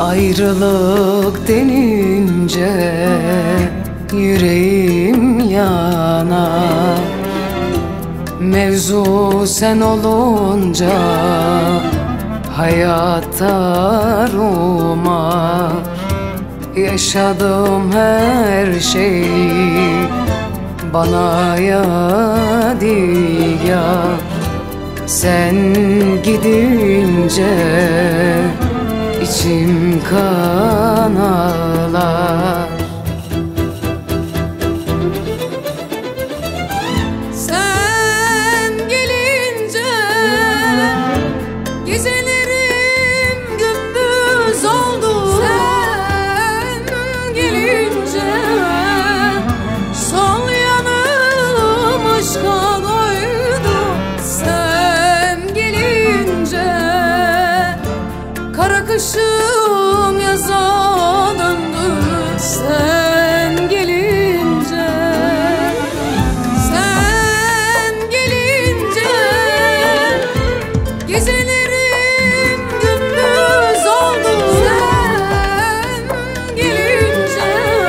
Ayrılık denince yüreğim yanar. Mevzu sen olunca hayatta rumar. Yaşadığım her şey bana yadigar. Sen gidince içim kan ağlar. Sen gelince gecelerim gündüz oldu. Sen gelince sol yanım aşka doydu. Sen gelince kara kışım yaza döndü. Sen gelince, sen gelince gecelerim gündüz oldu. Sen gelince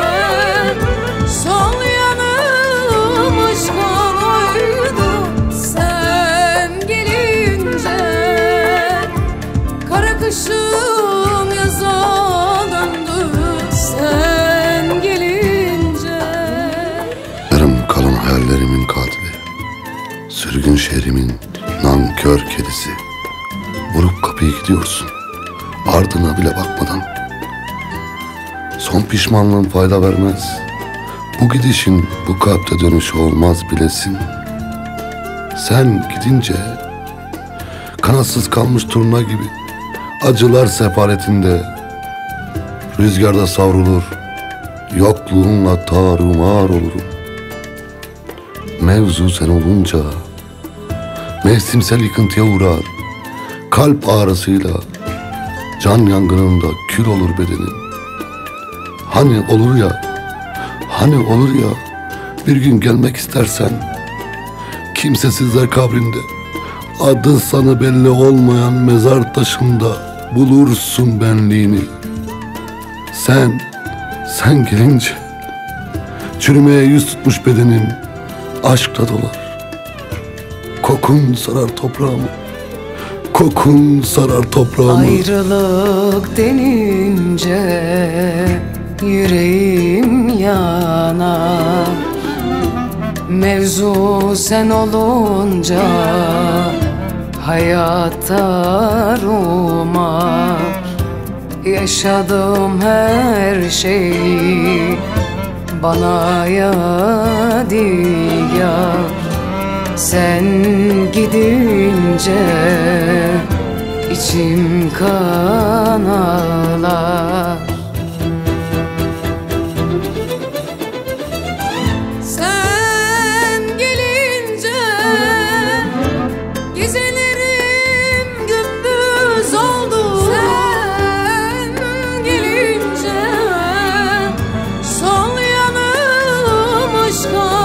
sol yanım aşka doydu. Sen gelince kara kışım yaza döndü. Sen gelince. Yarım kalan hayallerimin katili, sürgün şehrimin nankör kedisi. Vurup kapıyı gidiyorsun, ardına bile bakmadan. Son pişmanlığın fayda vermez. Bu gidişin bu kalpte dönüşü olmaz bilesin. Sen gidince kanatsız kalmış turna gibi acılar sefaretinde rüzgarda savrulur, yokluğunla tarumar olurum. Mevzu sen olunca mevsimsel yıkıntıya uğrar. Kalp ağrısıyla can yangınında kül olur bedenim. Hani olur ya, hani olur ya, bir gün gelmek istersen kimsesizler kabrinde, adı sana belli olmayan mezar taşında bulursun benliğini. Sen gelince çürümeye yüz tutmuş bedenim aşkla dolar. Kokun sarar toprağımı, kokun sarar toprağımı. Ayrılık denince yüreğim yanar. Mevzu sen olunca hayatta rumar. Yaşadığım her şey bana yadigar. Sen gidince içim kan ağlar. Sen gelince gecelerim gündüz oldu. Sen gelince sol yanım aşka